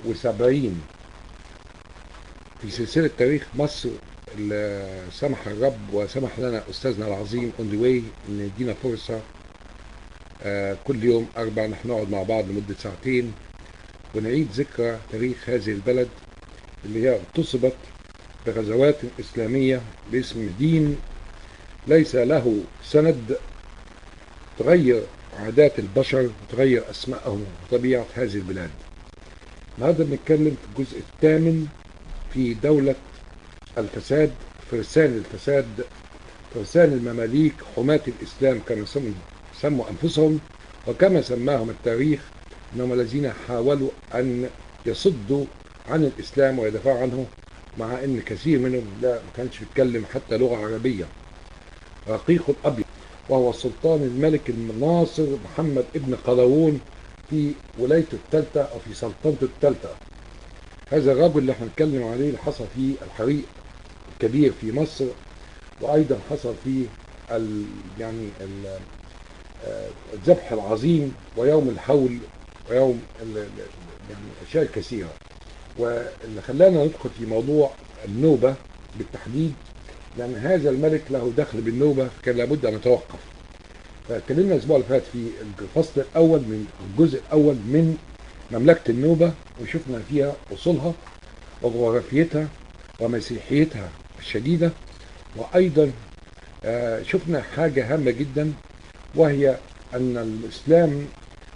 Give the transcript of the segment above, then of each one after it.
71 في سلسلة تاريخ مصر اللي سمح الرب وسمح لنا أستاذنا العظيم أون ذا واي إن يدينا فرصة كل يوم أربع نحن نقعد مع بعض لمدة ساعتين ونعيد ذكرى تاريخ هذه البلد اللي هي اغتصبت بغزوات إسلامية باسم دين ليس له سند، تغير عادات البشر وتغير أسمائهم وطبيعة هذه البلاد. النهارده بنتكلم في الجزء الثامن في دولة الفساد، فرسان الفساد، فرسان المماليك، حماة الإسلام كما سموا أنفسهم، وكما سماهم التاريخ أنهم الذين حاولوا أن يصدوا عن الإسلام ويدافعوا عنه، مع أن كثير منهم لا ما كانش بيتكلم حتى لغة عربية. رقيق الأبيض وهو السلطان الملك الناصر محمد ابن قلاوون في ولايته الثالثة أو في سلطنته الثالثة. هذا الرجل اللي احنا بنتكلم عليه اللي حصل فيه الحريق الكبير في مصر، وأيضا حصل فيه الذبح العظيم ويوم الحول ويوم أشياء كثيرة. واللي خلانا ندخل في موضوع النوبة بالتحديد لأن هذا الملك له دخل بالنوبة، فكان لابد أن نتوقف. فاتكلمنا الأسبوع اللي فات في الفصل الأول من الجزء الأول من مملكة النوبة، وشفنا فيها أصولها وجغرافيتها ومسيحيتها الشديدة، وأيضا شفنا حاجة هامة جدا، وهي أن الإسلام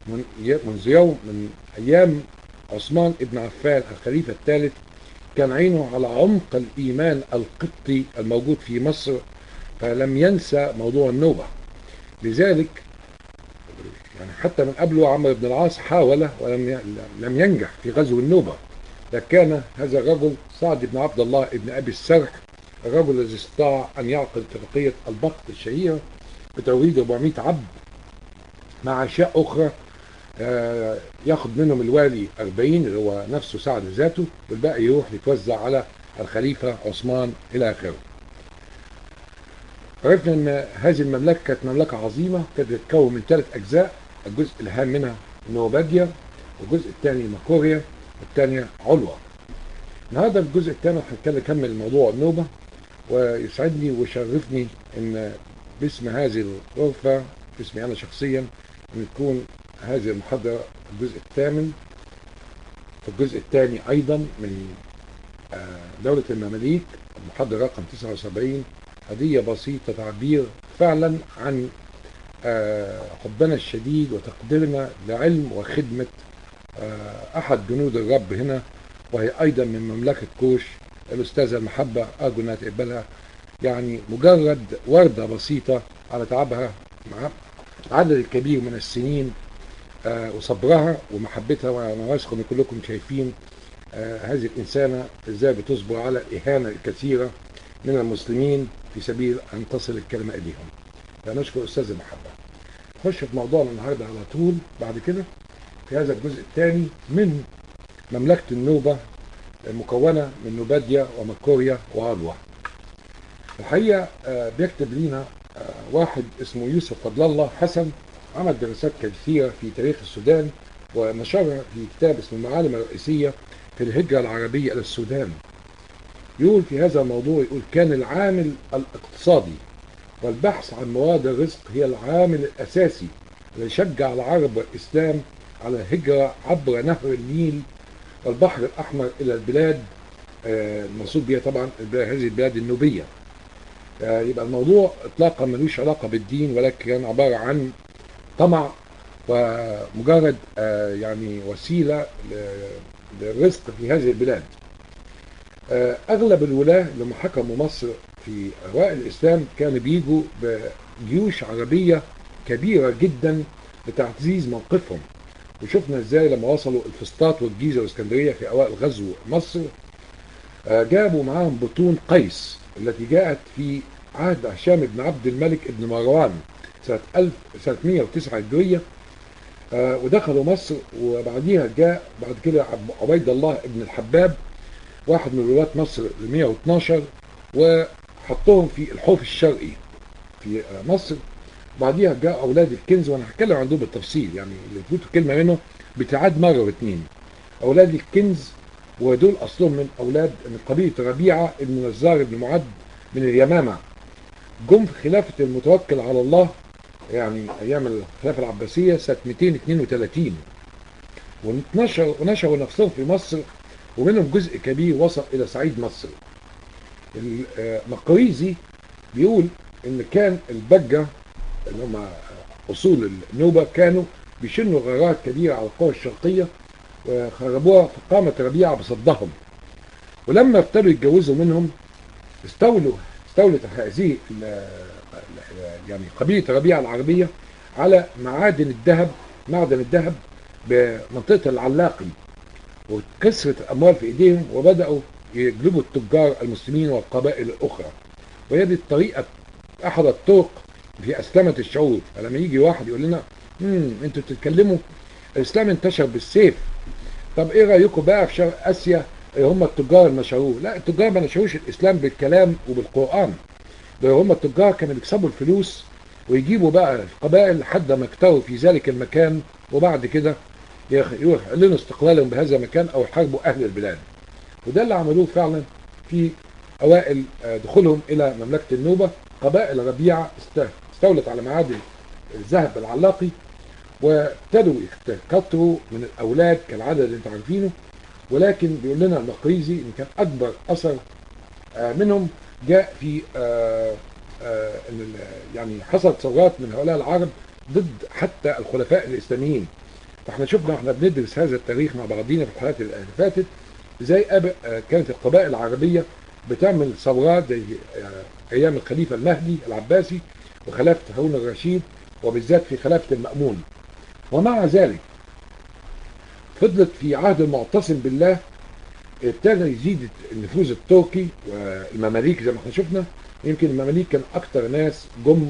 من أيام عثمان ابن عفان الخليفة الثالث كان عينه على عمق الإيمان القبطي الموجود في مصر، فلم ينسى موضوع النوبة. لذلك حتى من قبله عمرو بن العاص حاول ولم ينجح في غزو النوبة، لكن هذا الرجل سعد بن عبد الله ابن أبي السرح الرجل الذي استطاع أن يعقد اتفاقية البقط الشهيرة بتوريد 400 عبد مع أشياء أخرى، ياخد منهم الوالي 40 اللي هو نفسه سعد ذاته، والباقي يروح يتوزع على الخليفة عثمان إلى آخره. عرفنا أن هذه المملكة كانت مملكة عظيمة، كانت تتكون من 3 أجزاء، الجزء الهام منها نوباديا، والجزء الثاني ماكوريا، والثانية علوة. النهارده في الجزء الثاني هنكمل موضوع النوبة، ويسعدني ويشرفني ان باسم هذه الغرفة، باسمي انا شخصيا، ان تكون هذه المحاضرة الجزء الثامن في الجزء الثاني ايضا من دولة المماليك، المحاضرة رقم 79. هدية بسيطة تعبير فعلا عن حبنا الشديد وتقديرنا لعلم وخدمة احد جنود الرب هنا، وهي ايضا من مملكة كوش، الاستاذة المحبة. ارجو انها تقبلها، يعني مجرد وردة بسيطة على تعبها مع العدد الكبير من السنين وصبرها ومحبتها. وانا واثق ان كلكم شايفين هذه الانسانة ازاي بتصبر على الاهانة الكثيرة من المسلمين في سبيل ان تصل الكلمة اليهم. فنشكر استاذة المحبة. نخش في موضوعنا النهارده على طول بعد كده في هذا الجزء الثاني من مملكة النوبة، مكونة من نوباديا وماكوريا وعلوة. الحقيقة بيكتب لنا واحد اسمه يوسف فضل الله حسن، عمل دراسات كثيرة في تاريخ السودان ونشرها في كتاب اسمه المعالم الرئيسية في الهجرة العربية إلى السودان. يقول في هذا الموضوع، يقول كان العامل الاقتصادي والبحث عن مواد الرزق هي العامل الأساسي الذي شجع العرب والإسلام على الهجرة عبر نهر النيل والبحر الأحمر إلى البلاد المقصود بها طبعا هذه البلاد النوبية. يبقى الموضوع إطلاقا ملوش علاقة بالدين، ولكن كان عبارة عن طمع ومجرد وسيلة للرزق في هذه البلاد. أغلب الولاة لما حكموا مصر في أوائل الإسلام كانوا بيجوا بجيوش عربية كبيرة جدا لتعزيز موقفهم، وشفنا ازاي لما وصلوا الفسطاط والجيزة والاسكندرية في اوائل غزو مصر جابوا معاهم بطون قيس التي جاءت في عهد هشام بن عبد الملك بن مروان سنة 109 هجرية، ودخلوا مصر. وبعديها جاء بعد كده عبيد الله بن الحباب واحد من ولاة مصر 112 وحطهم في الحوف الشرقي في مصر. بعديها جاء اولاد الكنز، وانا هتكلم عن دول بالتفصيل، يعني اللي تفوتوا كلمه منه بتعاد مره واثنين. أولاد الكنز، ودول أصلهم من أولاد من قبيلة ربيعة بن نزار بن معد من اليمامة. جم في خلافة المتوكل على الله يعني أيام الخلافة العباسية سنة 232، ونشروا نفسهم في مصر، ومنهم جزء كبير وصل إلى صعيد مصر. المقريزي بيقول إن كان البجة اللي هم أصول النوبة كانوا بيشنوا غارات كبيرة على القوى الشرقية وخربوها، فقامت ربيعة بصدهم. ولما ابتدوا يتجوزوا منهم استولت هذه يعني قبيلة ربيعة العربية على معدن الذهب بمنطقة العلاقي، وكسرت الأموال في إيديهم، وبدأوا يجلبوا التجار المسلمين والقبائل الأخرى. وهي دي الطريقة، أحد الطرق في أسلمة الشعوب. فلما يجي واحد يقول لنا انتوا بتتكلموا الإسلام انتشر بالسيف، طب إيه رأيكم بقى في شرق آسيا هم التجار اللي نشروه؟ لا، التجار ما نشروش الإسلام بالكلام وبالقرآن، ده هم التجار كانوا بيكسبوا الفلوس ويجيبوا بقى القبائل لحد ما اكتروا في ذلك المكان، وبعد كده يعلنوا استقلالهم بهذا المكان أو يحاربوا أهل البلاد. وده اللي عملوه فعلا في أوائل دخولهم إلى مملكة النوبة. قبائل ربيعة استولت على معادن الذهب العلاقي، وابتدوا يكتروا من الأولاد كالعدد اللي انتم عارفينه. ولكن بيقول لنا المقريزي إن كان أكبر أثر منهم جاء في يعني حصلت ثورات من هؤلاء العرب ضد حتى الخلفاء الإسلاميين. فاحنا شفنا احنا بندرس هذا التاريخ مع بعضينا في الحلقات اللي فاتت، ازاي كانت القبائل العربية بتعمل ثورات زي ايام الخليفة المهدي العباسي وخلافة هارون الرشيد، وبالذات في خلافة المأمون. ومع ذلك فضلت في عهد المعتصم بالله ابتدى يزيد النفوذ التركي والمماليك زي ما احنا شفنا. يمكن المماليك كان اكتر ناس جم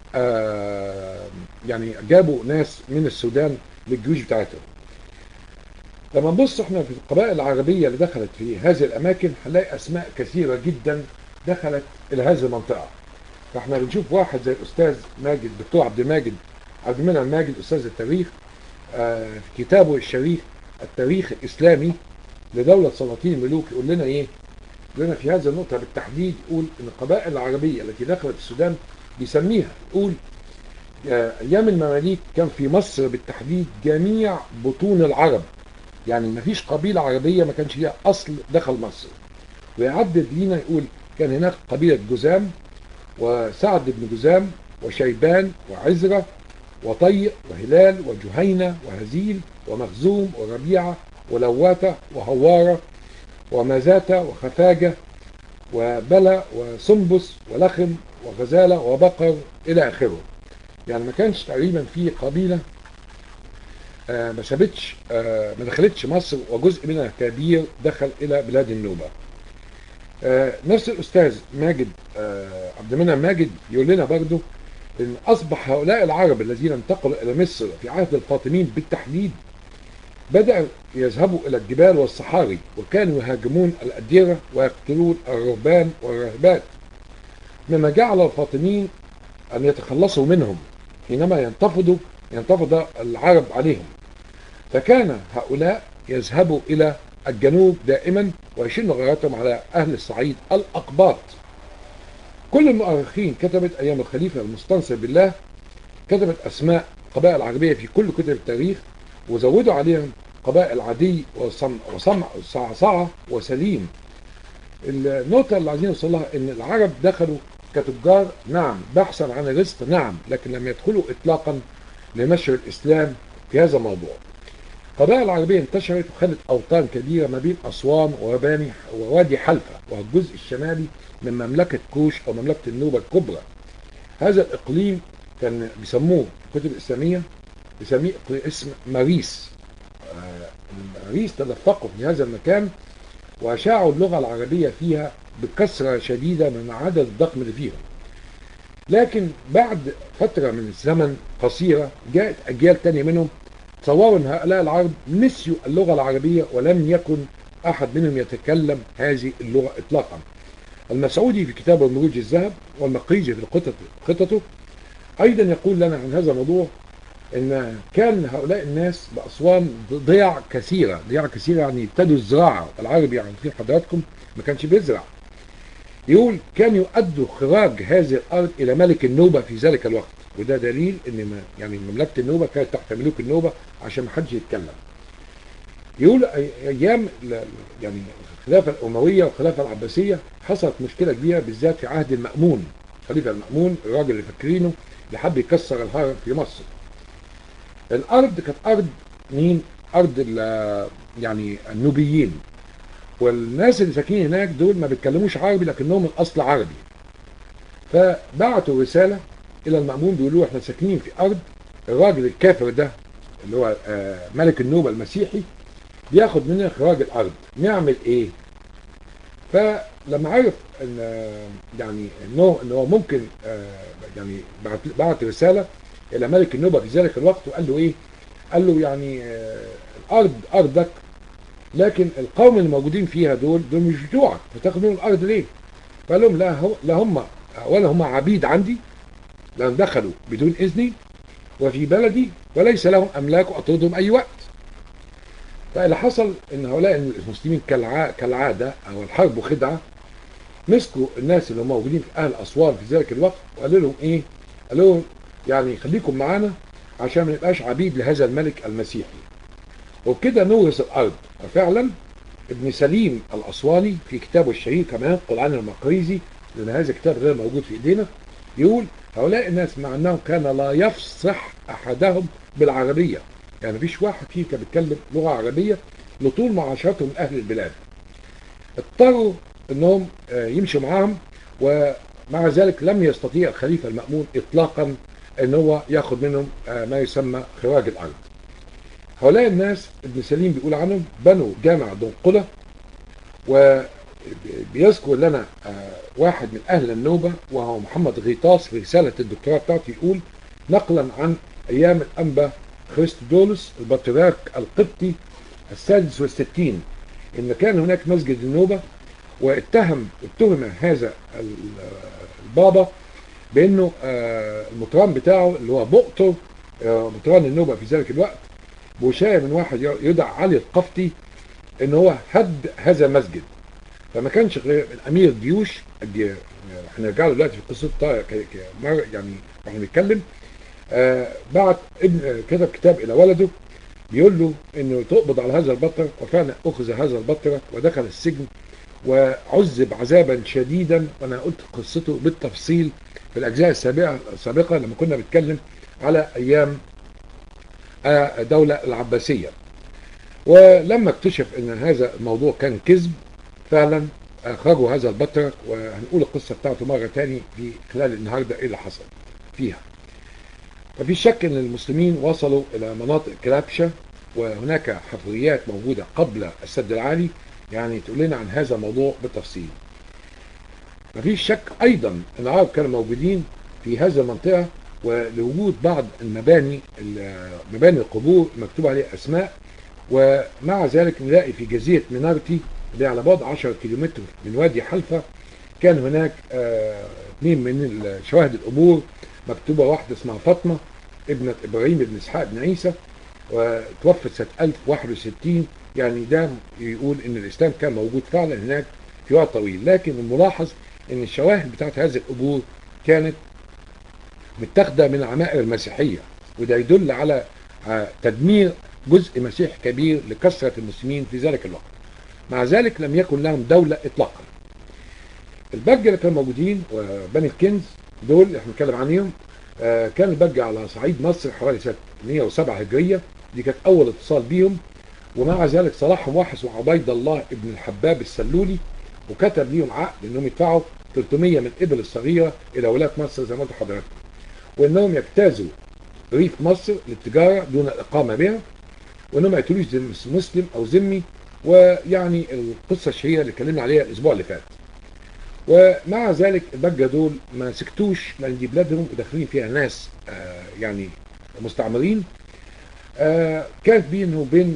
يعني جابوا ناس من السودان للجيوش بتاعتهم. لما نبص احنا في القبائل العربية اللي دخلت في هذه الاماكن هنلاقي اسماء كثيرة جدا دخلت الى هذه المنطقة. فاحنا بنشوف واحد زي الاستاذ ماجد، الدكتور عبد المنعم ماجد، استاذ التاريخ، في كتابه الشريف التاريخ الاسلامي لدولة سلاطين الملوك، يقول لنا ايه؟ يقول لنا في هذه النقطة بالتحديد، يقول ان القبائل العربية التي دخلت السودان بيسميها، يقول ايام المماليك كان في مصر بالتحديد جميع بطون العرب، يعني ما فيش قبيلة عربية ما كانش ليها اصل دخل مصر. ويعدد لينا يقول كان هناك قبيلة جزام وسعد بن جزام وشيبان وعزرة وطيء وهلال وجهينة وهزيل ومخزوم وربيعة ولواتة وهوارة ومزاتة وخفاجة وبلى وسنبس ولخم وغزالة وبقر إلى آخره. يعني ما كانش تقريبا في قبيلة ما سابتش ما دخلتش مصر، وجزء منها كبير دخل إلى بلاد النوبة. نفس الأستاذ ماجد عبد المنعم ماجد يقول لنا برضو إن أصبح هؤلاء العرب الذين انتقلوا إلى مصر في عهد الفاطميين بالتحديد بدأوا يذهبوا إلى الجبال والصحاري، وكانوا يهاجمون الأديرة ويقتلون الرهبان والراهبات، مما جعل الفاطميين أن يتخلصوا منهم حينما ينتفض العرب عليهم. فكان هؤلاء يذهبوا إلى الجنوب دائما ويشنوا غاراتهم على أهل الصعيد الأقباط. كل المؤرخين كتبت أيام الخليفة المستنصر بالله كتبت أسماء قبائل عربية في كل كتب التاريخ، وزودوا عليهم قبائل عدي وصعصعة وسليم. النقطة اللي عايزين نوصل لها ان العرب دخلوا كتجار، نعم، بحثا عن الرزق، نعم، لكن لم يدخلوا اطلاقا لنشر الاسلام في هذا الموضوع. القبائل العربية انتشرت وخلت اوطان كبيرة ما بين اسوان ووادي حلفة والجزء الشمالي من مملكة كوش او مملكة النوبة الكبرى. هذا الاقليم كان بيسموه الكتب الاسلامية بيسميه اسم مريس. مريس تدفقوا في هذا المكان وأشاعوا اللغة العربية فيها بكثرة شديدة من عدد الضخم اللي فيهم. لكن بعد فترة من الزمن قصيرة جاءت أجيال تانية منهم تصوروا أن هؤلاء العرب نسيوا اللغة العربية ولم يكن أحد منهم يتكلم هذه اللغة إطلاقا. المسعودي في كتابه المروج الذهب والمقريزي في خطته أيضا يقول لنا عن هذا الموضوع ان كان هؤلاء الناس باسوان ضياع كثيره، ضياع كثيره، يعني ابتدوا الزراعه. العربي يعني في حضراتكم ما كانش بيزرع. يقول كان يؤدوا خراج هذه الارض الى ملك النوبه في ذلك الوقت، وده دليل ان يعني مملكه النوبه كانت تحت ملوك النوبه عشان ما حدش يتكلم. يقول ايام يعني الخلافه الامويه والخلافه العباسيه حصلت مشكله كبيره بالذات في عهد المامون. الخليفه المامون الراجل اللي فاكرينه اللي حب يكسر الهرم في مصر. الارض كانت ارض مين؟ ارض يعني النوبيين، والناس اللي ساكنين هناك دول ما بيتكلموش عربي لكنهم من اصل عربي. فبعتوا رساله الى المامون بيقولوا احنا ساكنين في ارض الراجل الكافر ده اللي هو ملك النوبه المسيحي بياخد مننا خراج الارض، نعمل ايه؟ فلما عرف ان يعني انه ممكن يعني بعت رساله الى ملك النوبه في ذلك الوقت وقال له ايه؟ قال له يعني الارض ارضك، لكن القوم اللي موجودين فيها دول مش بتوعك، فتاخد منهم الارض ليه؟ فقال لهم لا هم ولا هم عبيد عندي، لان دخلوا بدون اذني وفي بلدي وليس لهم املاك اطردهم اي وقت. فاللي حصل ان هؤلاء المسلمين كالعاده او الحرب خدعه، مسكوا الناس اللي هم موجودين في اهل اسوان في ذلك الوقت وقالوا لهم ايه؟ قالوا لهم يعني خليكم معانا عشان ما نبقاش عبيد لهذا الملك المسيحي، وبكده نورث الارض. وفعلا ابن سليم الاسواني في كتابه الشهير كمان قرآن المقريزي، لان هذا الكتاب غير موجود في ايدينا، يقول هؤلاء الناس مع انهم كان لا يفصح احدهم بالعربيه، يعني مفيش واحد فيهم كان بيتكلم لغه عربيه لطول معاشرتهم من اهل البلاد، اضطروا انهم يمشوا معاهم، ومع ذلك لم يستطيع الخليفه المأمون اطلاقا ان هو ياخذ منهم ما يسمى خراج الارض. هؤلاء الناس ابن سليم بيقول عنهم بنوا جامع دنقلة، وبيذكر لنا واحد من اهل النوبة وهو محمد غيطاس في رسالة الدكتوراه بتاعته، يقول نقلا عن ايام الانبا خريستودولوس البطريرك القبطي السادس والستين ان كان هناك مسجد النوبة، اتهم هذا البابا بانه المطران بتاعه اللي هو بؤطر مطران النوبة في ذلك الوقت بوشاية من واحد يدعى علي القفتي ان هو هد هذا المسجد. فما كانش غير الامير الجيوش هنرجع له دلوقتي في قصه يعني واحنا بنتكلم بعت ابن كتب كتاب الى ولده بيقول له انه تقبض على هذا البطرك، وفعلا اخذ هذا البطرك ودخل السجن وعذب عذابا شديدا، وانا قلت قصته بالتفصيل في الاجزاء السابقه لما كنا بنتكلم على ايام الدولة العباسية. ولما اكتشف ان هذا الموضوع كان كذب فعلا اخرجوا هذا البطرك، وهنقول القصة بتاعته مرة تاني في خلال النهاردة ايه اللي حصل فيها. ففي شك ان المسلمين وصلوا الى مناطق كلابشة، وهناك حفريات موجودة قبل السد العالي يعني تقول لنا عن هذا الموضوع بالتفصيل. مفيش شك ايضا ان العرب كانوا موجودين في هذه المنطقة، ولوجود بعض مباني القبور مكتوب عليها اسماء، ومع ذلك نلاقي في جزيرة منارتي اللي على بعد 10 كيلومتر من وادي حلفا كان هناك اثنين من شواهد القبور مكتوبة، واحدة اسمها فاطمة ابنة ابراهيم بن اسحاق بن عيسى وتوفت سنة 1061. يعني ده يقول ان الاسلام كان موجود فعلا هناك في وقت طويل، لكن الملاحظ ان الشواهد بتاعت هذه القبور كانت متاخده من العمائر المسيحيه، وده يدل على تدمير جزء مسيحي كبير لكثره المسلمين في ذلك الوقت. مع ذلك لم يكن لهم دوله اطلاقا. البجه اللي كانوا موجودين وبني الكنز دول اللي احنا بنتكلم عنهم كان البجه على صعيد مصر حوالي سنه 107 هجريه، دي كانت اول اتصال بيهم. ومع ذلك صلاحهم واحد اسمه عبيد الله ابن الحباب السلولي، وكتب ليهم عقد انهم يدفعوا 300 من الابل الصغيره الى ولايه مصر زي ما قلت لحضراتكم، وانهم يجتازوا ريف مصر للتجاره دون الاقامه بها، وانهم ما يقتلوش مسلم او ذمي، ويعني القصه الشهيره اللي اتكلمنا عليها الاسبوع اللي فات. ومع ذلك البجه دول ما سكتوش، لان دي بلادهم وداخلين فيها ناس يعني مستعمرين. كانت بينه وبين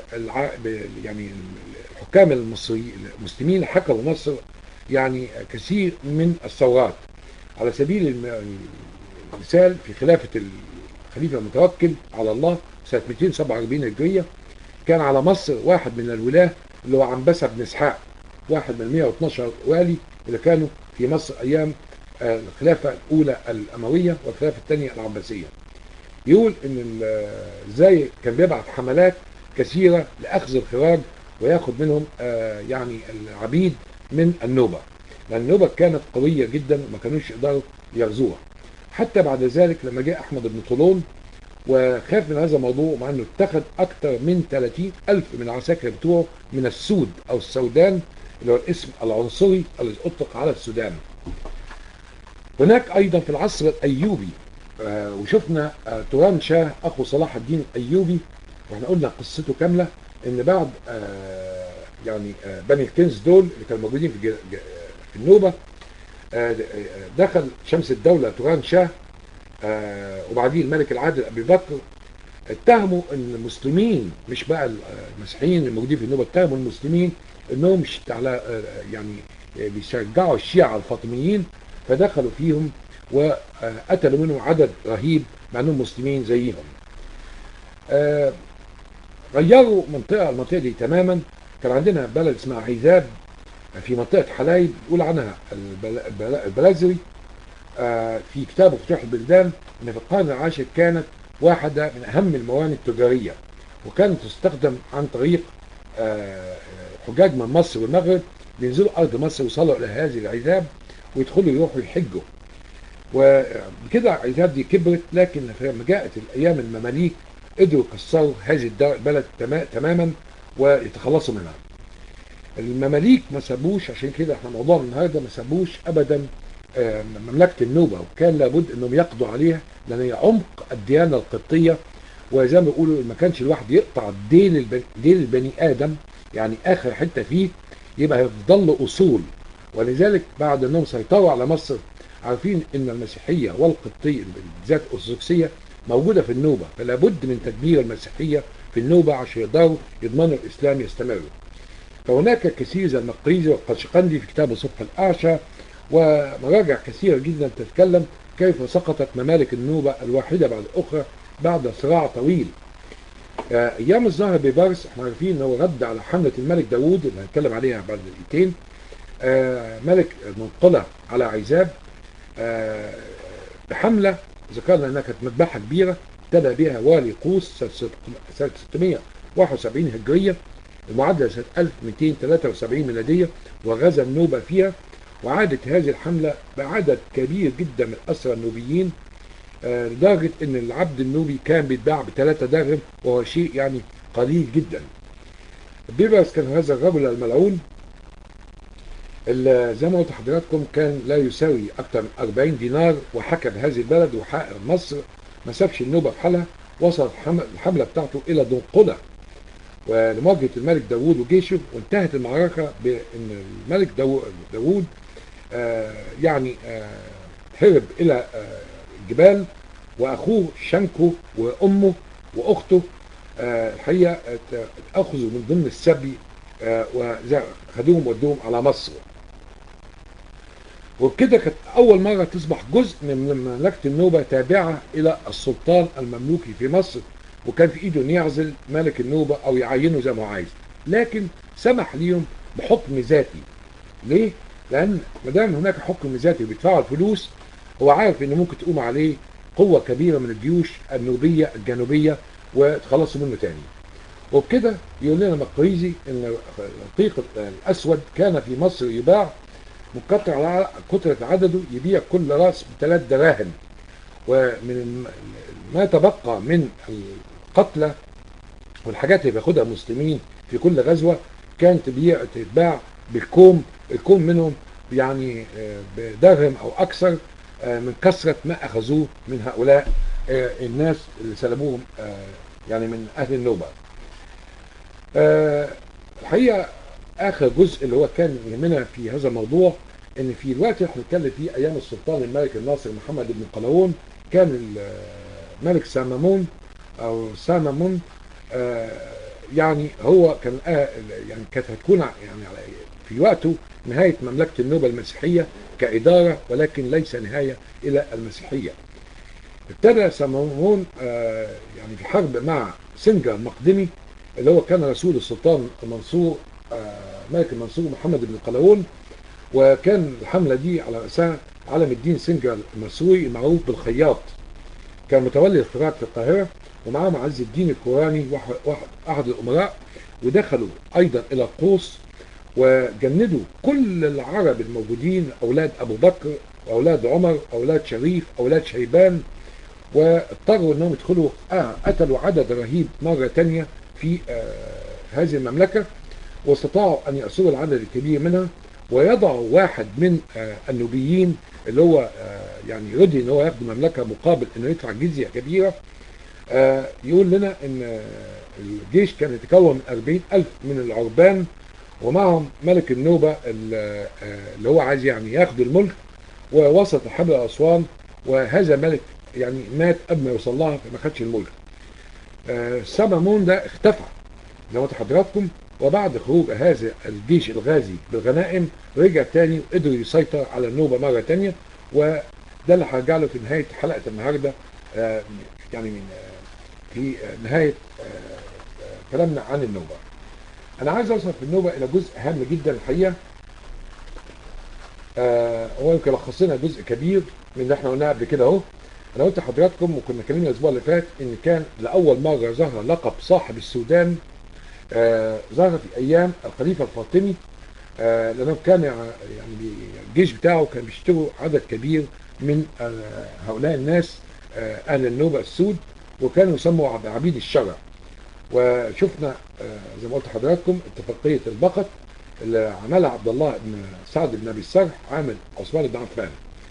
يعني الحكام المسلمين اللي حكموا مصر يعني كثير من الثورات. على سبيل المثال في خلافة خليفة متوكل على الله سنة 247 هجرية، كان على مصر واحد من الولاة اللي هو عنبسة بن إسحاق، واحد من 112 والي اللي كانوا في مصر أيام الخلافة الأولى الأموية والخلافة الثانية العباسية. يقول إن ازاي كان بيبعت حملات كثيرة لأخذ الخراج وياخد منهم يعني العبيد من النوبة، لأن النوبة كانت قوية جدا وما كانوش يقدروا يغزوها. حتى بعد ذلك لما جاء أحمد بن طولون وخاف من هذا الموضوع، مع أنه اتخذ أكثر من 30,000 من العساكر بتوعه من السود أو السودان، اللي هو الاسم العنصري الذي أطلق على السودان. هناك أيضا في العصر الأيوبي وشفنا توران شاه أخو صلاح الدين الأيوبي، واحنا قلنا قصته كاملة، ان بعد يعني بني الكنز دول اللي كانوا موجودين في النوبة، دخل شمس الدولة توران شاه وبعدين الملك العادل أبي بكر، اتهموا ان المسلمين، مش بقى المسيحيين الموجودين في النوبة، اتهموا المسلمين انهم على يعني بيشجعوا الشيعة الفاطميين، فدخلوا فيهم وقتلوا منهم عدد رهيب مع انهم مسلمين زيهم. غيروا المنطقة دي تماما. كان عندنا بلد اسمها عيزاب في منطقة حلايب، يقول عنها البلازري في كتابه فتوح البلدان ان في القرن العاشر كانت واحدة من اهم الموانئ التجارية، وكانت تستخدم عن طريق حجاج من مصر والمغرب بينزلوا ارض مصر ويوصلوا الى هذه العيزاب ويدخلوا يروحوا يحجوا. وبكده عيزاب دي كبرت، لكن لما جاءت الايام المماليك قدروا يكسروا هذه البلد تماما ويتخلصوا منها. المماليك ما سابوش، عشان كده احنا موضوعنا النهارده ما سابوش ابدا مملكه النوبه، وكان لابد انهم يقضوا عليها لان هي عمق الديانه القبطيه. وزي ما بيقولوا ما كانش الواحد يقطع ديل البني ادم، يعني اخر حته فيه يبقى هيفضل له اصول. ولذلك بعد انهم سيطروا على مصر، عارفين ان المسيحيه والقبطيه بالذات الارثوذكسيه موجوده في النوبه، فلا بد من تدمير المسيحيه في النوبه عشان يقدروا يضمنوا الاسلام يستمر. فهناك كثير زي المقريزي والقشقندي في كتابه صبح الاعشى ومراجع كثيره جدا تتكلم كيف سقطت ممالك النوبه الواحده بعد الاخرى بعد صراع طويل. ايام الظاهر بيبرس احنا عارفين ان هو رد على حمله الملك داوود اللي هنتكلم عليها بعد دقيقتين، ملك منقله على عيزاب بحمله ذكرنا انها كانت مذبحه كبيره ابتدى بها والي قوس سنه 671 هجريه، المعادله سنه 1273 ميلاديه، وغزا النوبه فيها. وعادت هذه الحمله بعدد كبير جدا من الاسرى النوبيين، لدرجه ان العبد النوبي كان بيتباع ب3 درهم، وهو شيء يعني قليل جدا. بيبرس كان هذا الرجل الملعون اللي زي ما قلت لحضراتكم كان لا يساوي اكثر من 40 دينار، وحكم هذه البلد وحقق مصر، ما سابش النوبه بحالها. وصلت الحمله بتاعته الى دنقله ولمواجهه الملك داوود وجيشه، وانتهت المعركه بان الملك داوود يعني هرب الى الجبال، واخوه شنكو وامه واخته الحقيقه اخذوا من ضمن السبي وخدوهم ودوهم على مصر. وبكده كانت اول مره تصبح جزء من مملكه النوبه تابعه الى السلطان المملوكي في مصر، وكان في ايده ان يعزل ملك النوبه او يعينه زي ما هو عايز، لكن سمح ليهم بحكم ذاتي. ليه؟ لان ما دام هناك حكم ذاتي وبيدفعوا الفلوس، هو عارف ان ممكن تقوم عليه قوه كبيره من الجيوش النوبيه الجنوبيه وتخلصوا منه تاني. وبكده يقول لنا مقريزي ان الرقيق الاسود كان في مصر يباع منقطع على كثره عدده، يبيع كل راس ب3 دراهم، ومن ما تبقى من القتلى والحاجات اللي بياخدها المسلمين في كل غزوه كانت تتباع بالكوم، الكوم منهم يعني بدرهم او اكثر من كثره ما اخذوه من هؤلاء الناس اللي سلبوهم يعني من اهل النوبه. الحقيقه اخر جزء اللي هو كان يهمنا في هذا الموضوع ان في الوقت اللي احنا بنتكلم فيه ايام السلطان الملك الناصر محمد بن قلاوون، كان الملك سامامون او سامامون يعني هو كان يعني كانت هتكون يعني في وقته نهايه مملكه النوبه المسيحيه كاداره، ولكن ليس نهايه الى المسيحيه. ابتدى سمرمون يعني في حرب مع سنجر المقدمي اللي هو كان رسول السلطان المنصور ملك المنصور محمد بن قلاوون. وكان الحملة دي على رأسها علم الدين سنجر المنصوري المعروف بالخياط، كان متولي القراءات في القاهرة، ومعاه معز الدين الكوراني أحد الأمراء. ودخلوا أيضا إلى القوس وجندوا كل العرب الموجودين، أولاد أبو بكر وأولاد عمر أولاد شريف أولاد شيبان، واضطروا أنهم يدخلوا قتلوا عدد رهيب مرة تانية في هذه المملكة، واستطاعوا أن يأسروا العدد الكبير منها، ويضعوا واحد من النوبيين اللي هو يعني رضي ان هو ياخد المملكه مقابل انه يدفع جزيه كبيره. يقول لنا ان الجيش كان يتكون من 40,000 من العربان، ومعهم ملك النوبه اللي هو عايز يعني ياخد الملك، ووصلت الحمله لاسوان، وهذا الملك يعني مات قبل ما يوصل لها فما خدش الملك. سمرمون ده اختفى زي ما حضراتكم، وبعد خروج هذا الجيش الغازي بالغنائم رجع تاني وقدر يسيطر على النوبة مرة تانية. وده اللي هرجع له في نهاية حلقة النهاردة، يعني من في نهاية كلامنا عن النوبة. أنا عايز أوصل في النوبة إلى جزء هام جدا الحقيقة، هو يمكن لخص لنا جزء كبير من اللي احنا قلناه قبل كده أهو. أنا قلت لحضراتكم وكنا اتكلمنا الأسبوع اللي فات إن كان لأول مرة ظهر لقب صاحب السودان ظهر في ايام الخليفه الفاطمي، لانه كان يعني الجيش بتاعه كان بيشتروا عدد كبير من هؤلاء الناس اهل النوبه السود، وكانوا يسموا عبيد الشرع. وشفنا زي ما قلت لحضراتكم اتفاقيه البقط اللي عملها عبد الله بن سعد بن ابي السرح عامل عثمان بن عفان.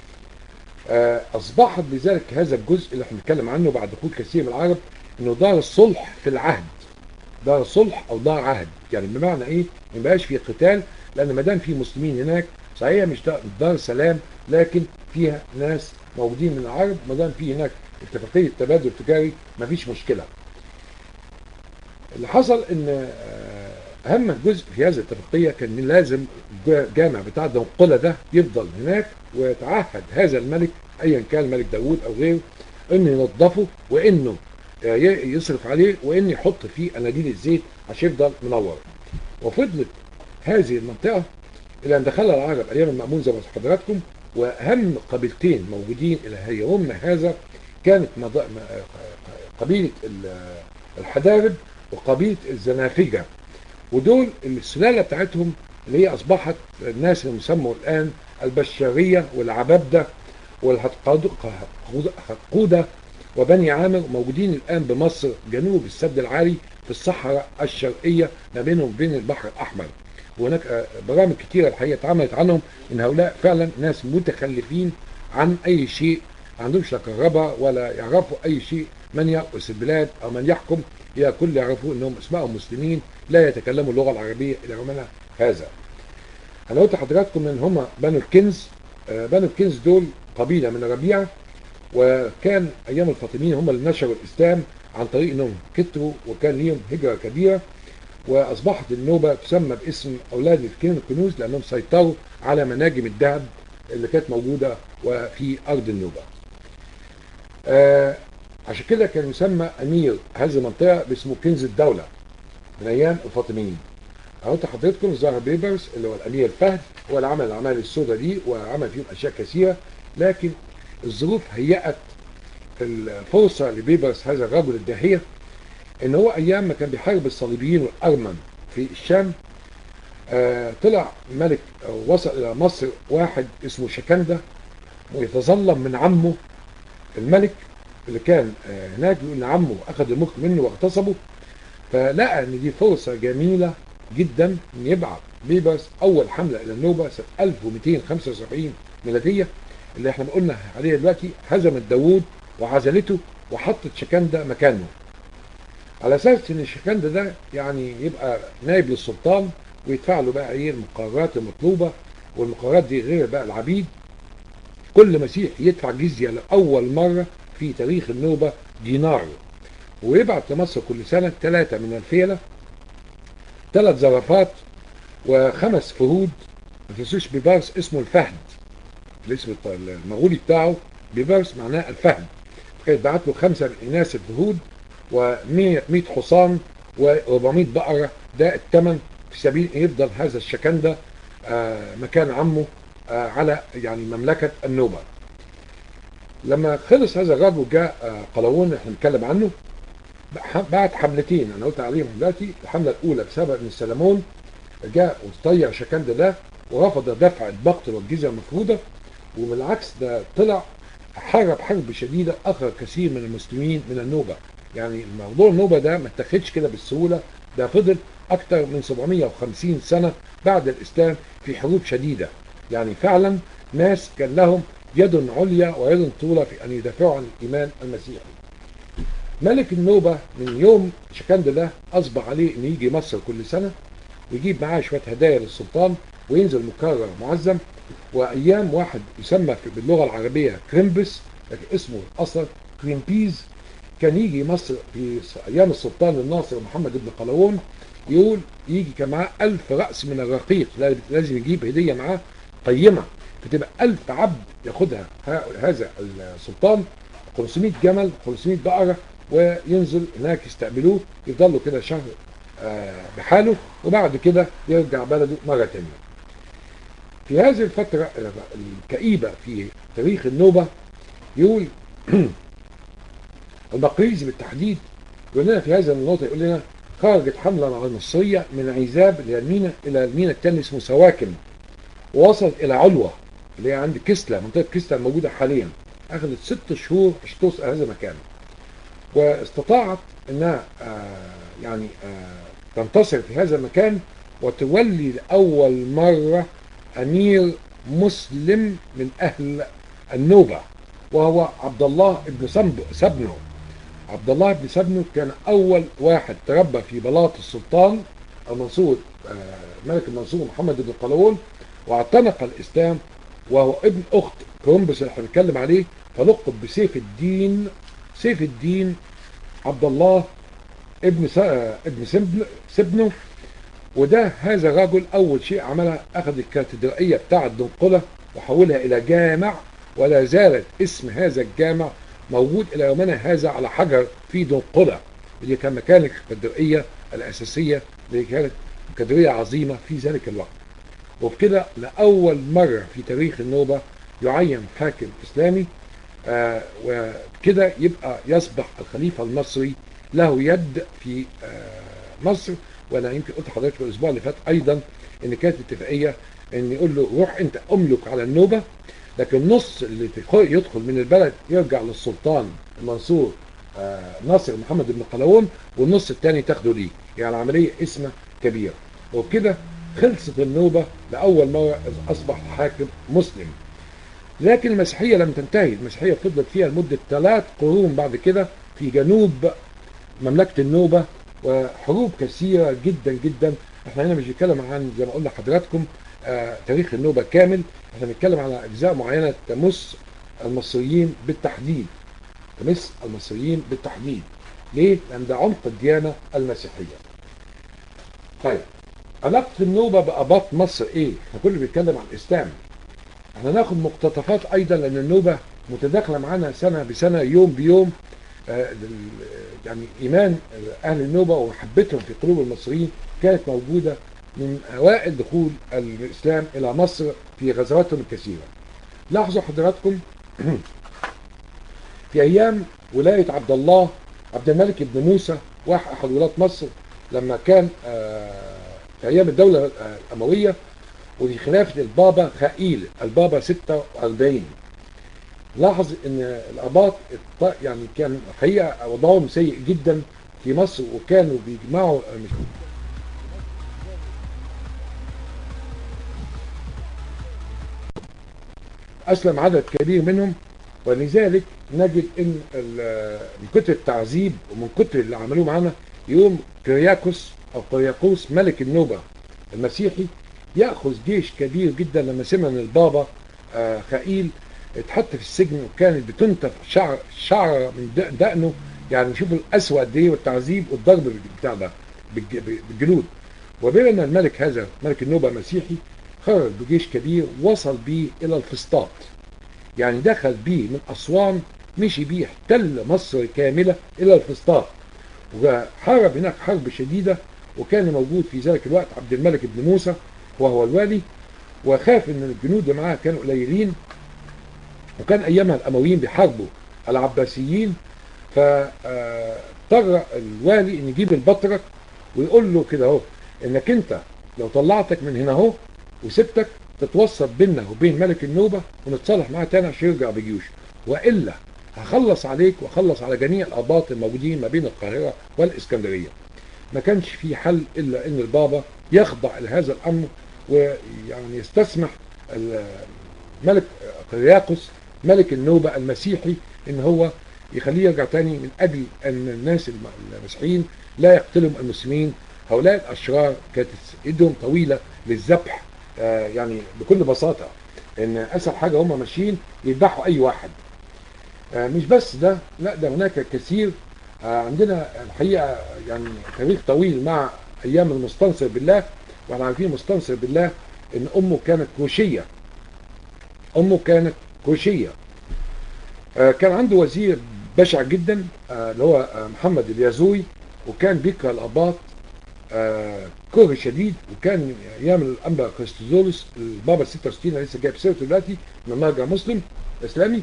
اصبحت بذلك هذا الجزء اللي احنا بنتكلم عنه بعد دخول كثير من العرب انه دار الصلح في العهد، دار صلح او دار عهد، يعني بمعنى ايه؟ ما يبقاش في قتال، لان ما دام في مسلمين هناك صحيح مش دار سلام، لكن فيها ناس موجودين من العرب، ما دام في هناك اتفاقيه تبادل تجاري ما فيش مشكله. اللي حصل ان اهم جزء في هذه الاتفاقيه كان لازم الجامع بتاع الدنقله ده يفضل هناك، ويتعهد هذا الملك ايا كان الملك داوود او غيره انه ينظفه، وانه يصرف عليه، وان يحط فيه اناديل الزيت عشان يفضل منور. وفضلت هذه المنطقه الى ان دخلها العرب ايام المأمون زي ما حضراتكم. واهم قبيلتين موجودين الى يومنا هذا كانت قبيله الحدارب وقبيله الزنافجه، ودول السلاله بتاعتهم اللي هي اصبحت الناس اللي يسموا الان البشاريه والعبابده والحقوده وبني عامر، موجودين الآن بمصر جنوب السد العالي في الصحراء الشرقية ما بينهم وبين البحر الأحمر. وهناك برامج كتيرة الحقيقة اتعملت عنهم، إن هؤلاء فعلا ناس متخلفين عن أي شيء، ما عندهمش لا كهرباء ولا يعرفوا أي شيء. من يرأس البلاد أو من يحكم هي كل يعرفوا إنهم اسمائهم مسلمين لا يتكلموا اللغة العربية إلى يومنا هذا. أنا قلت لحضراتكم إن هم بنو الكنز. بنو الكنز دول قبيلة من ربيعة، وكان ايام الفاطميين هم اللي نشروا الاسلام عن طريق انهم كتروا وكان ليهم هجره كبيره، واصبحت النوبه تسمى باسم اولاد الكنوز لانهم سيطروا على مناجم الذهب اللي كانت موجوده وفي ارض النوبه. عشان كده كان يسمى امير هذه المنطقه باسمه كنز الدوله من ايام الفاطميين. قلت لحضرتكم ظهر بيبرس اللي هو الامير فهد، هو اللي عمل الاعمال السوداء دي وعمل فيهم اشياء كثيره، لكن الظروف هيأت الفرصة لبيبرس هذا الرجل الداهية ان هو ايام ما كان بيحارب الصليبيين والارمن في الشام، طلع ملك وصل الى مصر واحد اسمه شكندة، ويتظلم من عمه الملك اللي كان هناك، يقول ان عمه اخذ الملك منه واغتصبه. فلقى ان دي فرصة جميلة جدا ان يبعث بيبرس اول حملة الى النوبة سنة 1275 ميلادية، اللي احنا قلنا عليها دلوقتي، هزمت داوود وعزلته وحطت شكندة مكانه، على اساس ان شكندة ده يعني يبقى نائب للسلطان ويدفع له بقى ايه المقررات المطلوبة، والمقررات دي غير بقى العبيد. كل مسيح يدفع جزية لأول مرة في تاريخ النوبة دينار، ويبعت لمصر كل سنة 3 من الفيلة، 3 زرافات و5 فهود. ما تنسوش بيبرس اسمه الفهد، الاسم المغولي بتاعه بيبرس معناه الفهد، كانت بعت له 5 إناث الهود و100 حصان و400 بقرة، ده الثمن في سبيل ان يفضل هذا الشكندة مكان عمه على يعني مملكة النوبة. لما خلص هذا الرجل جاء قلاوون احنا بنتكلم عنه، بعت حملتين انا قلت عليهم دلوقتي. الحملة الاولى بسبب ان سلمون جاء وطير شكندة ده ورفض دفع البقط والجزية المفروضة، وبالعكس ده طلع حارب حرب شديدة، أخرج كثير من المسلمين من النوبة. يعني موضوع النوبة ده ما اتخذش كده بالسهولة، ده فضل أكثر من 750 سنة بعد الإسلام في حروب شديدة. يعني فعلا ناس كان لهم يد عليا ويد طولة في أن يدافعوا عن الإيمان المسيحي. ملك النوبة من يوم شكند ده أصبح عليه أن يجي مصر كل سنة ويجيب معاه شوية هدايا للسلطان وينزل مكرر معظم. وايام واحد يسمى باللغه العربيه كريمبس لكن اسمه الاصل كريمبيز، كان يجي مصر في ايام السلطان الناصر محمد بن قلاوون، يقول يجي كان معاه 1000 راس من الرقيق، لازم يجيب هديه معاه قيمه، فتبقى 1000 عبد ياخدها هذا السلطان، 500 جمل 500 بقره، وينزل هناك يستقبلوه، يفضلوا كده شهر بحاله، وبعد كده يرجع بلده مره ثانيه. في هذه الفترة الكئيبة في تاريخ النوبة يقول المقريزي بالتحديد يقول لنا في هذا النقطة، يقول لنا خرجت حملة على المصرية من عزاب اللي هي المينا إلى المينا الثاني اسمه سواكن، ووصلت إلى علوة اللي هي عند كسلة، منطقة كسلة الموجودة حاليا. أخذت 6 شهور عشان توصل هذا المكان، واستطاعت أنها تنتصر في هذا المكان وتولي لأول مرة أمير مسلم من أهل النوبة، وهو عبد الله بن سبنو. عبد الله بن سبنو كان أول واحد تربى في بلاط السلطان المنصور ملك المنصور محمد بن قلاوون، واعتنق الإسلام، وهو ابن أخت كولومبوس اللي احنا بنتكلم عليه، فلقب بسيف الدين، سيف الدين عبد الله ابن سبنو. وده هذا الرجل أول شيء عملها أخذ الكاتدرائية بتاع الدنقلة وحولها إلى جامع، ولا زالت اسم هذا الجامع موجود إلى يومنا هذا على حجر في دنقلة، اللي كان مكان الكاتدرائية الأساسية اللي كانت كاتدرائية عظيمة في ذلك الوقت. وبكده لأول مرة في تاريخ النوبة يعين حاكم إسلامي، وكده يبقى يصبح الخليفة المصري له يد في مصر. وانا يمكن قلت لحضرتك الاسبوع اللي فات ايضا ان كانت اتفاقيه ان يقول له روح انت املك على النوبه، لكن النص اللي يدخل من البلد يرجع للسلطان المنصور ناصر محمد بن قلاوون، والنص الثاني تاخده ليه. يعني عمليه اسمه كبيره. وبكده خلصت النوبه لاول مره اصبح حاكم مسلم. لكن المسيحيه لم تنتهي، المسيحيه فضلت فيها لمده 3 قرون بعد كده في جنوب مملكه النوبه، وحروب كثيرة جدا جدا. احنا هنا مش بنتكلم عن زي ما قلنا لحضراتكم تاريخ النوبة كامل، احنا بنتكلم على اجزاء معينة تمس المصريين بالتحديد، تمس المصريين بالتحديد. ليه؟ لان ده عمق الديانة المسيحية. طيب علاقة النوبة بأباط مصر ايه؟ احنا كله بنتكلم عن الاسلام، احنا ناخد مقتطفات ايضا لان النوبة متداخلة معانا سنة بسنة يوم بيوم. يعني إيمان أهل النوبة ومحبتهم في قلوب المصريين كانت موجودة من أوائل دخول الإسلام إلى مصر في غزواتهم الكثيرة. لاحظوا حضراتكم في أيام ولاية عبد الملك بن موسى أحد ولاة مصر، لما كان في أيام الدولة الأموية وفي خلافة البابا خائيل البابا 46، لاحظ ان الاباط يعني كان الحقيقه وضعهم سيء جدا في مصر، وكانوا بيجمعوا اسلم عدد كبير منهم. ولذلك نجد ان من كتر التعذيب ومن كتر اللي عملوه معانا، يقوم قرياقوس ملك النوبه المسيحي ياخذ جيش كبير جدا لما سمع ان البابا خائيل اتحط في السجن، وكانت بتنتف شعر من دقنه. يعني شوفوا الأسوأ قد ايه والتعذيب والضرب بتاع ده بالجلود. وبما ان الملك هذا ملك النوبة مسيحي، خرج بجيش كبير وصل بيه الى الفسطاط، يعني دخل بيه من أسوان مشي بيه احتل مصر كاملة إلى الفسطاط، وحارب هناك حرب شديدة. وكان موجود في ذلك الوقت عبد الملك بن موسى وهو الوالي، وخاف ان الجنود اللي معاه كانوا قليلين، وكان ايامها الامويين بيحاربوا العباسيين. فاضطر الوالي ان يجيب البطرك ويقول له كده اهو، انك انت لو طلعتك من هنا اهو وسبتك تتوسط بيننا وبين ملك النوبه ونتصالح معاه تاني عشان يرجع بجيوش، والا هخلص عليك واخلص على جميع الاباط الموجودين ما بين القاهره والاسكندريه. ما كانش في حل الا ان البابا يخضع لهذا الامر، ويعني يستسمح الملك قرياقس ملك النوبه المسيحي ان هو يخليه يرجع تاني، من اجل ان الناس المسيحيين لا يقتلهم المسلمين. هؤلاء الاشرار كانت ايدهم طويله للذبح، يعني بكل بساطه ان اسهل حاجه هم ماشيين يذبحوا اي واحد. مش بس ده، لا ده هناك كثير. عندنا الحقيقه يعني تاريخ طويل مع ايام المستنصر بالله، واحنا عارفين مستنصر بالله ان امه كانت كوشيه. امه كانت كوشيه. كان عنده وزير بشع جدا اللي هو محمد اليازوي، وكان بيكره الاباط كره شديد. وكان ايام الانبا كريستوزولوس البابا 66 انا لسه جايب سيرته دلوقتي من مرجع مسلم اسلامي،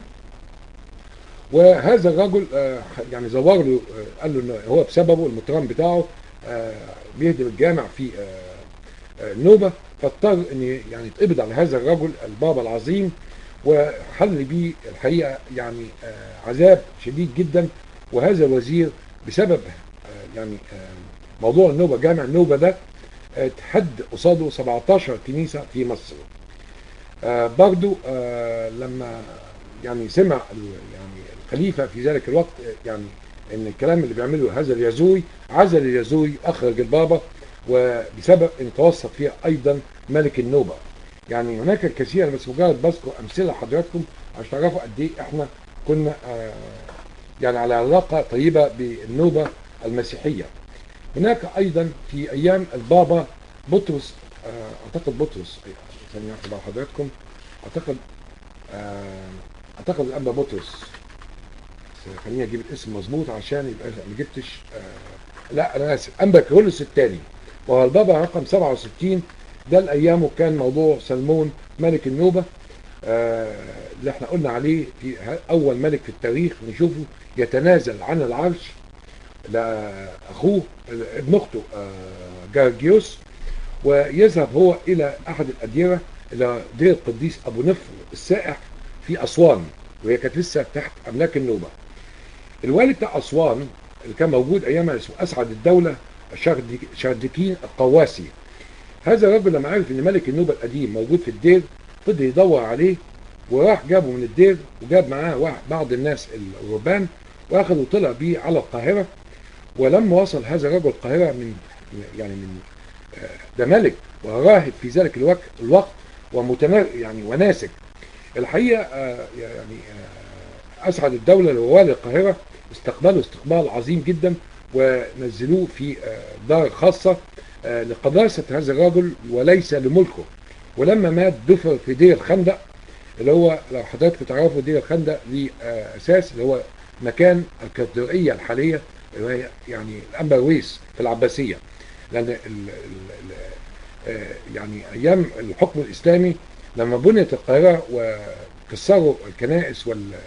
وهذا الرجل يعني زور له، قال له ان هو بسببه المطران بتاعه بيهدم الجامع في النوبه، فاضطر ان يعني يتقبض على هذا الرجل البابا العظيم، وحل بيه الحقيقه يعني عذاب شديد جدا. وهذا الوزير بسبب يعني موضوع النوبه، جامع النوبه ده اتحد قصاده 17 كنيسه في مصر. برضو لما يعني سمع يعني الخليفه في ذلك الوقت يعني ان الكلام اللي بيعمله هذا اليازوي، عزل اليازوي اخرج البابا، وبسبب ان توسط فيها ايضا ملك النوبه. يعني هناك الكثير، بس مجرد بذكر امثله لحضراتكم عشان تعرفوا قد ايه احنا كنا يعني على علاقه طيبه بالنوبه المسيحيه. هناك ايضا في ايام البابا بطرس، اعتقد بطرس، ثانيه واحده مع حضراتكم، اعتقد الانبا بطرس، خليني اجيب الاسم مظبوط عشان يبقى ما جبتش لا انا اسف، انبا كيرلس الثاني، وهو البابا رقم 67. ده الايام وكان موضوع سلمون ملك النوبه اللي احنا قلنا عليه في اول ملك في التاريخ نشوفه يتنازل عن العرش لاخوه ابن اخته جارجيوس، ويذهب هو الى احد الاديره الى دير القديس ابو نفر السائح في اسوان، وهي كانت لسه تحت املاك النوبه. الوالي بتاع اسوان اللي كان موجود ايامها اسمه اسعد الدوله شردكين القواسي. هذا الرجل لما عرف ان ملك النوبه القديم موجود في الدير فضل يدور عليه، وراح جابه من الدير وجاب معاه بعض الناس الرهبان، واخذ وطلع بيه على القاهره. ولما وصل هذا الرجل القاهره من يعني من ده ملك وراهب في ذلك الوقت يعني وناسك الحقيقه، يعني اسعد الدوله اللي هو والي القاهره استقبله استقبال عظيم جدا، ونزلوه في دار خاصه لقداسه هذا الرجل وليس لملكه. ولما مات دفن في دير الخندق، اللي هو لو حضراتكم تعرفوا دير الخندق ليه اساس، اللي هو مكان الكاتدرائيه الحاليه اللي هي يعني الانبا رويس في العباسيه. لان يعني ايام الحكم الاسلامي لما بنيت القاهره وكسروا الكنائس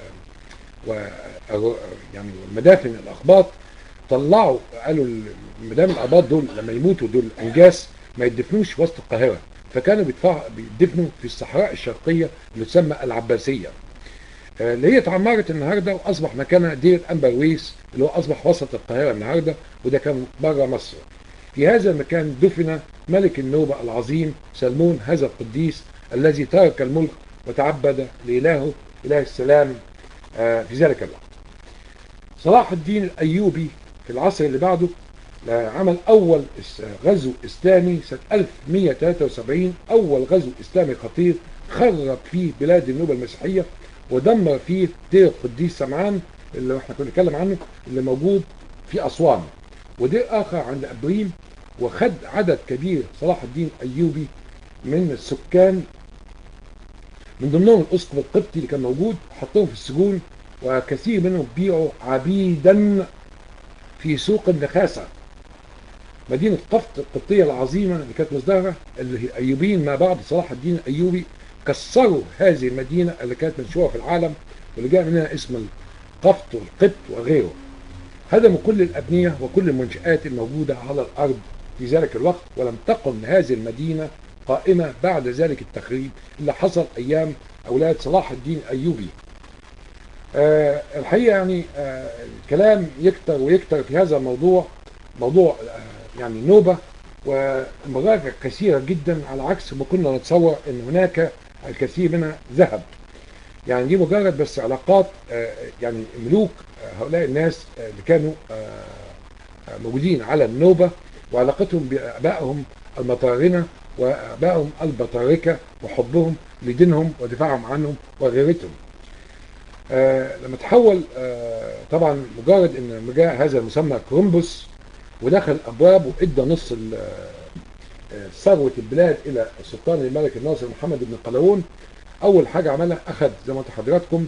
يعني مدافن الاقباط، طلعوا قالوا مدام الاباط دول لما يموتوا دول انجاس ما يدفنوش وسط القاهره، فكانوا بيدفنوا في الصحراء الشرقيه اللي تسمى العباسيه، اللي هي اتعمرت النهارده واصبح مكانها دير انبا رويس اللي هو اصبح وسط القاهره النهارده، وده كان بره مصر. في هذا المكان دفن ملك النوبه العظيم سلمون هذا القديس الذي ترك الملك وتعبد لإلهه إله السلام في ذلك الوقت. صلاح الدين الأيوبي في العصر اللي بعده عمل أول غزو إسلامي سنة 1173، أول غزو إسلامي خطير خرب فيه بلاد النوبة المسيحية ودمر فيه دير القديس سمعان اللي احنا كنا نتكلم عنه اللي موجود في أسوان، ودير آخر عند أبريم. وخد عدد كبير صلاح الدين الأيوبي من السكان، من ضمنهم الاسقف القبطي اللي كان موجود، حطهم في السجون وكثير منهم بيعوا عبيدا في سوق النخاسة. مدينة قفط القبطية العظيمة اللي كانت مصدرها الأيوبيين ما بعد صلاح الدين الأيوبي كسروا هذه المدينة اللي كانت منشورة في العالم واللي جاء منها اسم القفط والقبط وغيره. هدموا كل الأبنية وكل المنشآت الموجودة على الأرض في ذلك الوقت، ولم تقم هذه المدينة قائمة بعد ذلك التخريب اللي حصل أيام أولاد صلاح الدين الأيوبي. الحقيقة يعني الكلام يكتر ويكتر في هذا الموضوع، موضوع يعني نوبة، والمراجع كثيرة جدا على عكس ما كنا نتصور ان هناك الكثير منها ذهب. يعني دي مجرد بس علاقات يعني ملوك هؤلاء الناس اللي كانوا موجودين على النوبة، وعلاقتهم بآبائهم المطارنة وآبائهم البطاركة وحبهم لدينهم ودفاعهم عنهم وغيرتهم. لما تحول طبعا مجرد ان جاء هذا المسمى كولومبوس ودخل ابواب وادى نص ثروه البلاد الى السلطان الملك الناصر محمد بن قلاوون، اول حاجه عملها اخذ زي ما انتم حضراتكم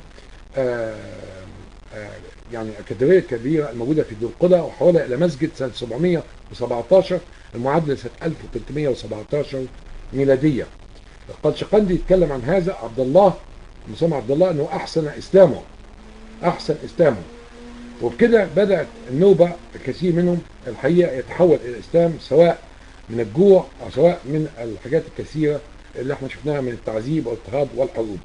يعني اكاديميه كبيره الموجوده في دلقلة وحولها الى مسجد سنه 717 المعادله سنه 1317 ميلاديه. القلشقندي يتكلم عن هذا عبد الله مسمى عبد الله انه احسن اسلامه، وبكده بدات النوبه الكثير منهم الحقيقه يتحول الى الاسلام، سواء من الجوع او سواء من الحاجات الكثيره اللي احنا شفناها من التعذيب والاضطهاد والحروب.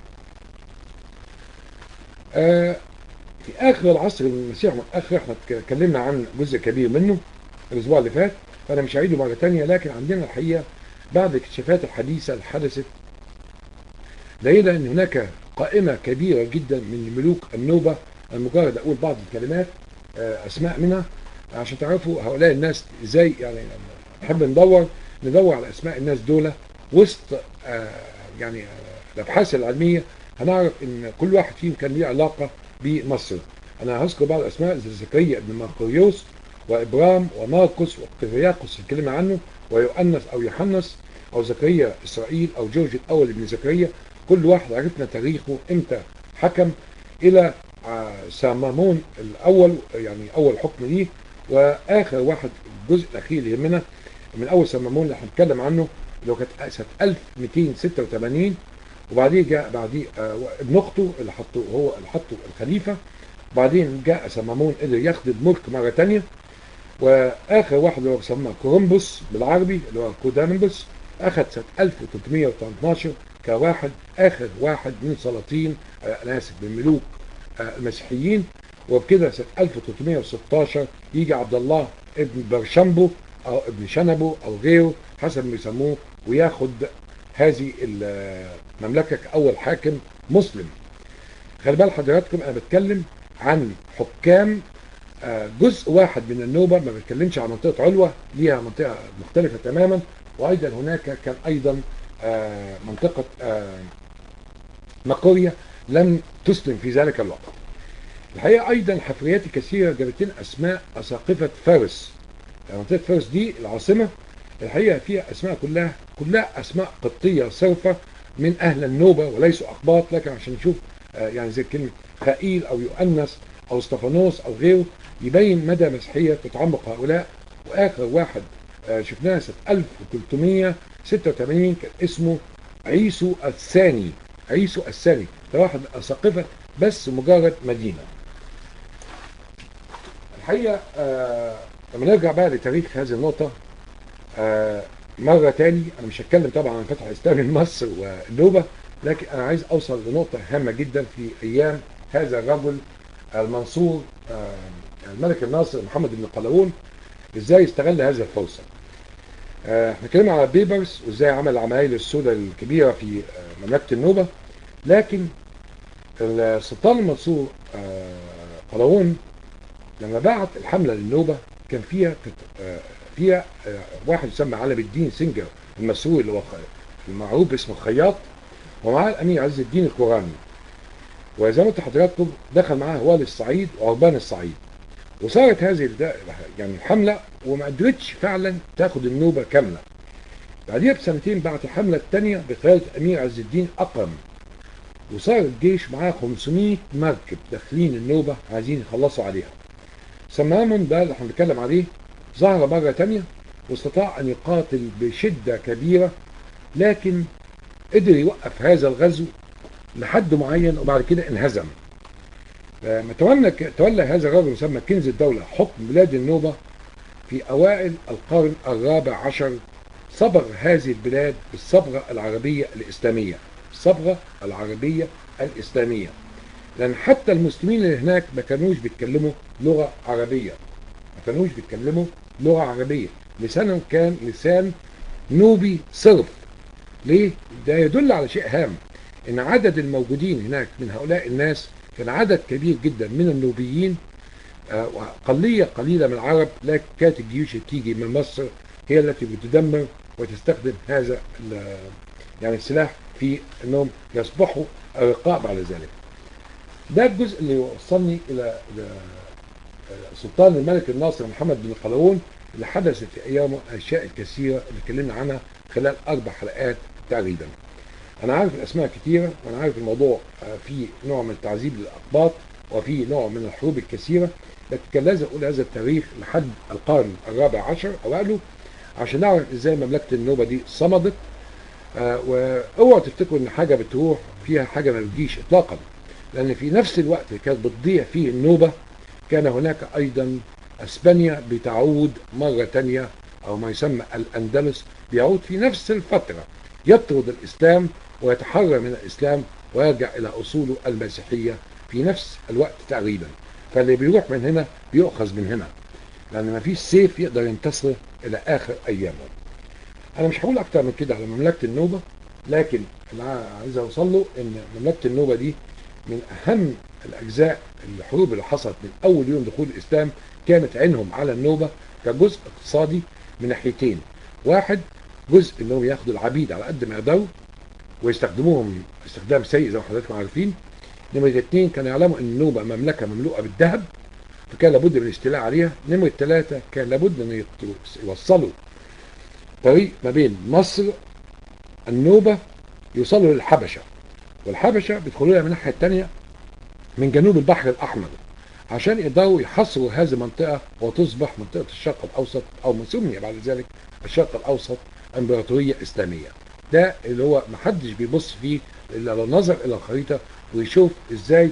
في اخر العصر المسيح متاخر احنا اتكلمنا عن جزء كبير منه الاسبوع اللي فات، فانا مش هعيده مره ثانيه، لكن عندنا الحقيقه بعد الاكتشافات الحديثه اللي حدثت لقينا ان هناك قائمه كبيره جدا من ملوك النوبه. المجرد اقول بعض الكلمات اسماء منها عشان تعرفوا هؤلاء الناس ازاي. يعني نحب ندور على اسماء الناس دول وسط يعني الابحاث العلميه، هنعرف ان كل واحد فيهم كان ليه علاقه بمصر. انا هذكر بعض الاسماء زي زكريا ابن ماركوريوس وابرام وماركوس وقرياقوس الكلمه عنه، ويؤنس او يوحنس او زكريا اسرائيل او جورج الاول ابن زكريا. كل واحد عرفنا تاريخه امتى حكم الى سامامون الاول، يعني اول حكم ليه، واخر واحد الجزء الاخير اللي يهمنا من اول سامامون اللي هنتكلم عنه اللي هو كانت سنه 1286، وبعدين جاء بعديه ابن اخته اللي حطه الخليفه، وبعدين جاء سامامون قدر ياخد الملك مره ثانيه، واخر واحد اللي هو سماه كولومبوس بالعربي اللي هو كودانبوس اخذ سنه 1312 كواحد اخر واحد من سلاطين انا اسف من ملوك المسيحيين. وبكده سنه 1316 يجي عبد الله ابن برشمبو او ابن شنبو او غيره حسب ما يسموه وياخد هذه المملكه كاول حاكم مسلم. خلي بال حضراتكم انا بتكلم عن حكام جزء واحد من النوبه، ما بتكلمش عن منطقه علوه ليها منطقه مختلفه تماما، وايضا هناك كان ايضا منطقه مقوريا لم تسلم في ذلك الوقت. الحقيقه ايضا حفريات كثيره جابت لنا اسماء اساقفه فارس. منطقه فارس دي العاصمه الحقيقه فيها اسماء كلها اسماء قبطيه صرفه من اهل النوبه وليسوا اقباط، لكن عشان نشوف يعني زي كلمه خائيل او يؤنس او استفانوس او غيره يبين مدى مسيحيه تتعمق هؤلاء. واخر واحد شفناها سنه 1386 كان اسمه عيسو الثاني. ده واحد من الاساقفه بس مجرد مدينه. الحقيقه لما نرجع بقى لتاريخ هذه النقطه مرة تاني، أنا مش هتكلم طبعا عن فتح الإسلامي لمصر والنوبة، لكن أنا عايز أوصل لنقطة هامة جدا في أيام هذا الرجل المنصور الملك الناصر محمد بن قلاوون، إزاي استغل هذه الفرصة. احنا اتكلمنا على بيبرس وإزاي عمل العمايل السوداء الكبيرة في مملكة النوبة، لكن السلطان المنصور قلاوون لما بعت الحملة للنوبة كان فيها واحد يسمى علم الدين سنجر المسروي اللي هو المعروف باسم الخياط، ومعاه الامير عز الدين القراني. وزي ما انتم حضراتكم دخل معاه والي الصعيد وعربان الصعيد، وصارت هذه يعني الحمله وما قدرتش فعلا تاخد النوبه كامله. بعديها بسنتين بعت الحمله الثانيه بقياده الامير عز الدين اقرم، وصار الجيش معاه 500 مركب داخلين النوبة عايزين يخلصوا عليها. سمامون ده اللي احنا بنتكلم عليه ظهر مرة تانية واستطاع أن يقاتل بشدة كبيرة، لكن قدر يوقف هذا الغزو لحد معين وبعد كده انهزم. لما تولى هذا الرجل يسمى كنز الدولة حكم بلاد النوبة في أوائل القرن الرابع عشر، صبغ هذه البلاد بالصبغة العربية الإسلامية، الصبغة العربية الإسلامية، لأن حتى المسلمين اللي هناك ما كانوش بيتكلموا لغة عربية، ما كانوش بيتكلموا لغة عربية، لسانهم كان لسان نوبي صرف. ليه؟ ده يدل على شيء هام، إن عدد الموجودين هناك من هؤلاء الناس كان عدد كبير جدا من النوبيين، قلية قليلة من العرب، لكن كانت الجيوش اللي تيجي من مصر هي التي بتدمر وتستخدم هذا يعني السلاح في انهم يصبحوا ارقاء بعد ذلك. ده الجزء اللي وصلني الى سلطان الملك الناصر محمد بن قلاوون، اللي حدثت في ايامه الاشياء الكثيره اللي اتكلمنا عنها خلال 4 حلقات تقريبا. انا عارف الاسماء كثيره، وانا عارف الموضوع فيه نوع من التعذيب للاقباط وفي نوع من الحروب الكثيره، لكن كان لازم اقول هذا التاريخ لحد القرن الرابع عشر اوائله عشان نعرف ازاي مملكه النوبه دي صمدت. واوعوا تفتكروا ان حاجه بتروح فيها حاجه ما بتجيش اطلاقا، لان في نفس الوقت اللي كانت بتضيع فيه النوبه كان هناك ايضا اسبانيا بتعود مره ثانيه، او ما يسمى الاندلس بيعود في نفس الفتره، يطرد الاسلام ويتحرر من الاسلام ويرجع الى اصوله المسيحيه في نفس الوقت تقريبا. فاللي بيروح من هنا بيؤخذ من هنا، لان ما فيش سيف يقدر ينتصر الى اخر ايامه. انا مش هقول اكتر من كده على مملكه النوبه، لكن اللي عايز اوصل له ان مملكه النوبه دي من اهم الاجزاء. الحروب اللي حصلت من اول يوم دخول الاسلام كانت عينهم على النوبه كجزء اقتصادي من ناحيتين. واحد، جزء انهم ياخدوا العبيد على قد ما يقدروا ويستخدموهم استخدام سيء زي ما حضراتكم عارفين. نمرة 2، كانوا يعلموا ان النوبه مملكه مملوءه بالذهب، فكان لابد من الاستيلاء عليها. نمرة 3، كان لابد ان يوصلوا طريق ما بين مصر النوبه يوصلوا للحبشه، والحبشه بيدخلوا لها من الناحيه الثانيه من جنوب البحر الاحمر، عشان يقدروا يحصروا هذه المنطقه وتصبح منطقه الشرق الاوسط، او ما سمي بعد ذلك الشرق الاوسط امبراطوريه اسلاميه. ده اللي هو محدش بيبص فيه الا لو نظر الى الخريطه ويشوف ازاي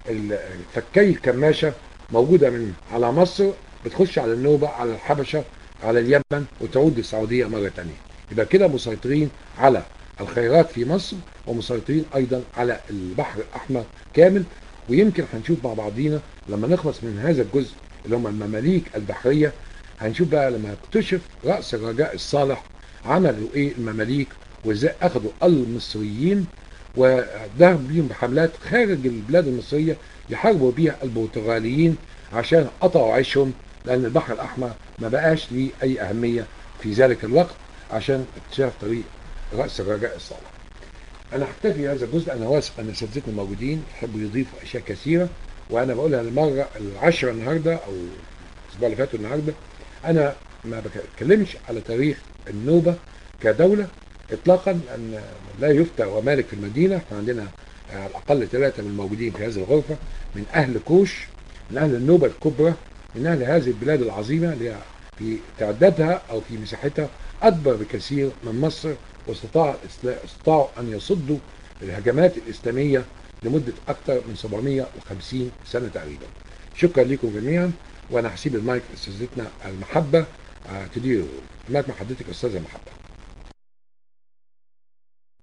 فكي الكماشه موجوده من على مصر بتخش على النوبه، على الحبشه، على اليمن، وتعود للسعوديه مره ثانيه. يبقى كده مسيطرين على الخيرات في مصر، ومسيطرين ايضا على البحر الاحمر كامل. ويمكن هنشوف مع بعضينا لما نخلص من هذا الجزء اللي هم المماليك البحريه، هنشوف بقى لما اكتشف راس الرجاء الصالح عملوا ايه المماليك، وازاي اخذوا المصريين وذهبوا بيهم بحملات خارج البلاد المصريه يحاربوا بيها البرتغاليين عشان قطعوا عيشهم، لان البحر الاحمر ما بقاش ليه اي اهميه في ذلك الوقت عشان اكتشاف طريق راس الرجاء الصالح. انا هكتفي هذا الجزء. انا واثق ان اساتذتنا الموجودين يحبوا يضيفوا اشياء كثيره، وانا بقولها المره العاشره النهارده او الاسبوع اللي فات النهارده. انا ما بتكلمش على تاريخ النوبه كدوله اطلاقا، لان لا يفتى ومالك في المدينه. احنا عندنا على الاقل 3 من الموجودين في هذه الغرفه من اهل كوش، من اهل النوبه الكبرى، من اهل هذه البلاد العظيمه اللي في تعدادها او في مساحتها اكبر بكثير من مصر، واستطاعوا ان يصدوا الهجمات الاسلاميه لمده اكثر من 750 سنه تقريبا. شكرا لكم جميعا، وانا هسيب المايك لاستاذتنا المحبه تدير المايك مع حضرتك استاذه محبه.